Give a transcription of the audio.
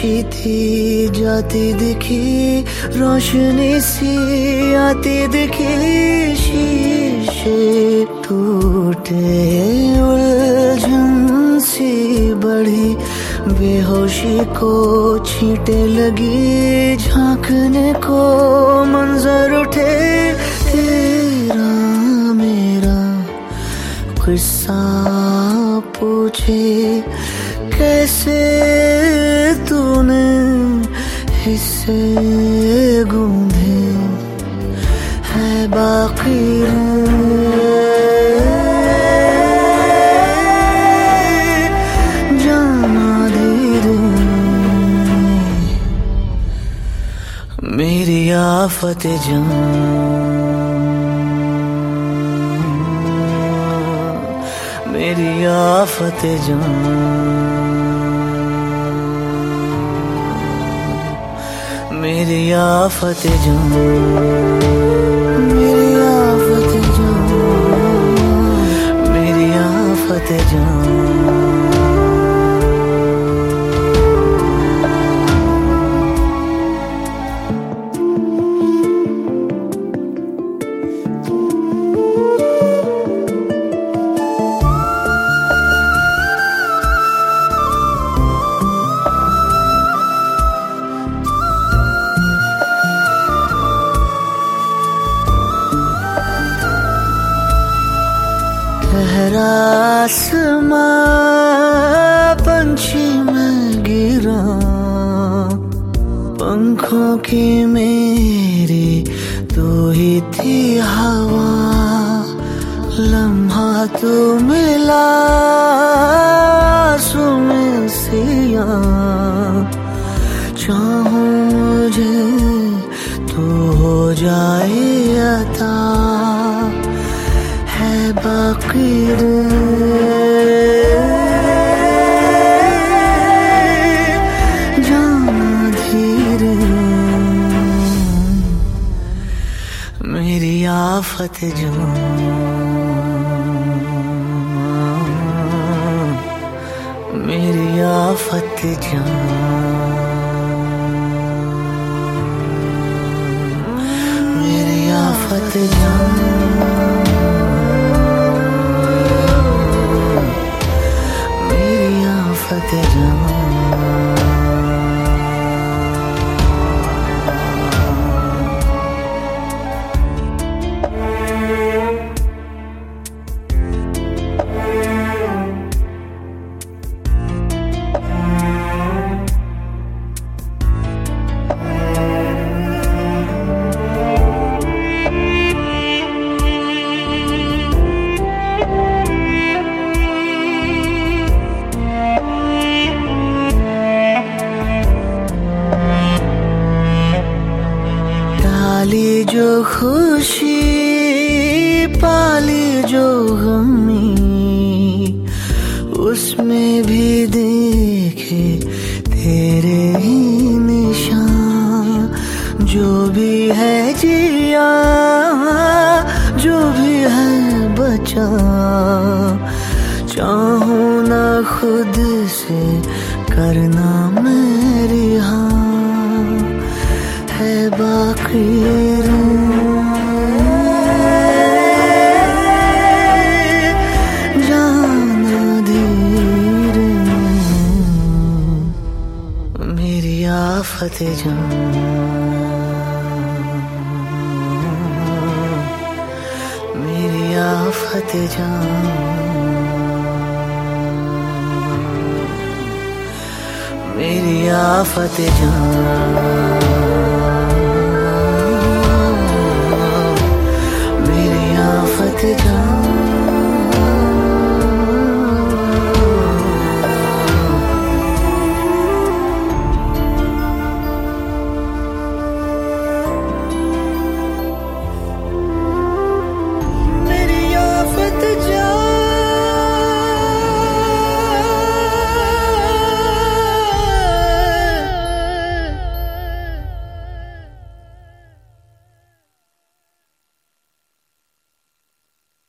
अच्छी थी जाती दिखी, रोशनी सी आती दिखी, शीशे टूटे उलझन सी बढ़ी, बेहोशी को छींटे लगी, झांकने को मंजर उठे, तेरा मेरा किस्सा पूछे, कैसे तूने हिस्से गूंधे है बाकी जाना धीरे, मेरी आफत मेरी आफत मेरी आफत मेरी आफत मेरी आफत आसमां पंछी में गिरा, पंखों की मेरी तू ही थी हवा, लम्हा तू मिला सुन सिया, चाहूं मुझे तू हो जाए अता, है बाकी जाना धीरे, मेरी आफत मेरी आफत मेरी आफत पाली जो खुशी पाली जो गमी, उसमें भी देखे तेरे ही निशान, जो भी है जिया जो भी है बचा, चाहूं ना खुद से करना मेरी हाँ, है बाकी जाना धीरे, मेरी आफत मेरी आफत मेरी आफत